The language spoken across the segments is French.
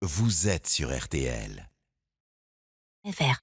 vous êtes sur RTL. Vert.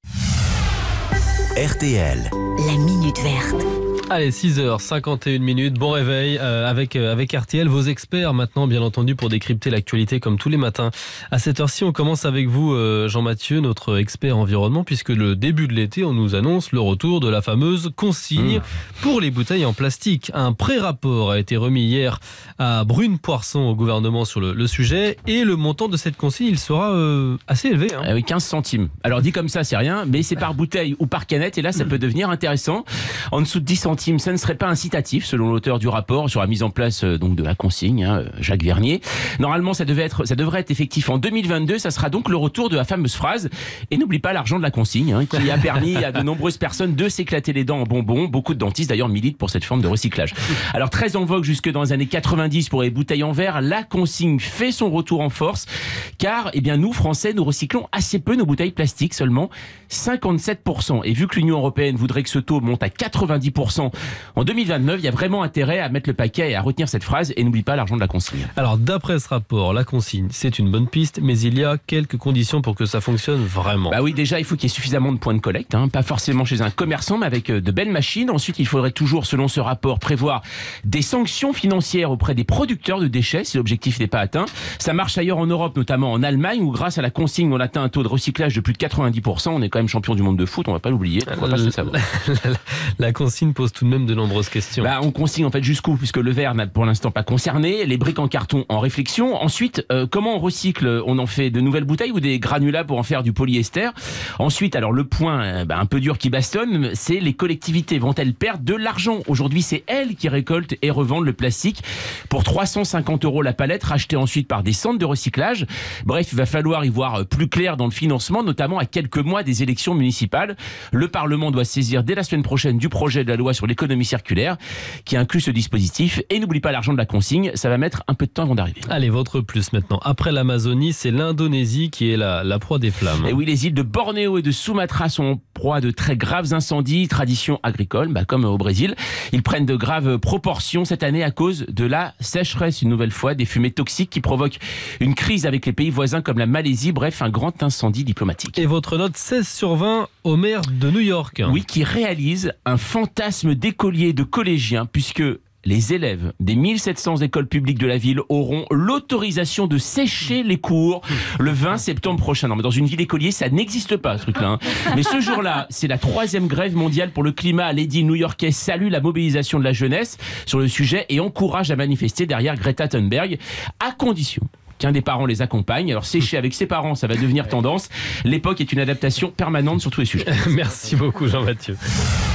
RTL. La minute verte. Allez, 6h51, bon réveil avec RTL, vos experts maintenant bien entendu pour décrypter l'actualité comme tous les matins. À cette heure-ci, on commence avec vous Jean-Mathieu, notre expert environnement, puisque le début de l'été, on nous annonce le retour de la fameuse consigne pour les bouteilles en plastique. Un pré-rapport a été remis hier à Brune Poirson au gouvernement sur le sujet et le montant de cette consigne, il sera assez élevé. Oui, 15 centimes. Alors dit comme ça, c'est rien, mais c'est par bouteille ou par canette et là, ça peut devenir intéressant. En dessous de 10 centimes, ça ne serait pas incitatif selon l'auteur du rapport sur la mise en place donc de la consigne, Jacques Vernier. Normalement, ça devrait être effectif en 2022. Ça sera donc le retour de la fameuse phrase « Et n'oublie pas l'argent de la consigne », qui a permis à de nombreuses personnes de s'éclater les dents en bonbons. Beaucoup de dentistes d'ailleurs militent pour cette forme de recyclage. Alors très en vogue jusque dans les années 90 pour les bouteilles en verre, la consigne fait son retour en force car nous Français, nous recyclons assez peu nos bouteilles plastiques, seulement 57%. Et vu que l'Union européenne voudrait que ce taux monte à 90% en 2029, il y a vraiment intérêt à mettre le paquet et à retenir cette phrase et n'oublie pas l'argent de la consigne. Alors d'après ce rapport, la consigne c'est une bonne piste, mais il y a quelques conditions pour que ça fonctionne vraiment. Oui, déjà il faut qu'il y ait suffisamment de points de collecte, pas forcément chez un commerçant mais avec de belles machines. Ensuite il faudrait toujours, selon ce rapport, prévoir des sanctions financières auprès des producteurs de déchets si l'objectif n'est pas atteint. Ça marche ailleurs en Europe, notamment en Allemagne, où grâce à la consigne on atteint un taux de recyclage de plus de 90%. On est quand même champion du monde de foot, on va pas l'oublier, on va pas se savoir. La consigne pose tout de même de nombreuses questions. On consigne en fait jusqu'où, puisque le verre n'a pour l'instant pas concerné, les briques en carton en réflexion. Ensuite, comment on recycle? On en fait de nouvelles bouteilles ou des granulats pour en faire du polyester? Ensuite, alors le point un peu dur qui bastonne, c'est les collectivités vont-elles perdre de l'argent? Aujourd'hui, c'est elles qui récoltent et revendent le plastique pour 350 € la palette, rachetée ensuite par des centres de recyclage. Bref, il va falloir y voir plus clair dans le financement, notamment à quelques mois des élections municipales. Le Parlement doit saisir dès la semaine prochaine du projet de la loi sur l'économie circulaire qui inclut ce dispositif. Et n'oublie pas l'argent de la consigne, ça va mettre un peu de temps avant d'arriver. Allez, votre plus maintenant. Après l'Amazonie, c'est l'Indonésie qui est la proie des flammes. Et oui, les îles de Bornéo et de Sumatra sont en proie de très graves incendies, tradition agricole, comme au Brésil. Ils prennent de graves proportions cette année à cause de la sécheresse, une nouvelle fois, des fumées toxiques qui provoquent une crise avec les pays voisins comme la Malaisie. Bref, un grand incendie diplomatique. Et votre note 16/20 au maire de New York. Oui, qui réalise un fantasme d'écolier, de collégien, puisque les élèves des 1700 écoles publiques de la ville auront l'autorisation de sécher les cours le 20 septembre prochain. Non, mais dans une ville écolier, ça n'existe pas, ce truc-là. Mais ce jour-là, c'est la 3e grève mondiale pour le climat. L'édile new-yorkais salue la mobilisation de la jeunesse sur le sujet et encourage à manifester derrière Greta Thunberg, à condition qu'un des parents les accompagne. Alors sécher avec ses parents, ça va devenir tendance. L'époque est une adaptation permanente sur tous les sujets. Merci beaucoup Jean-Mathieu.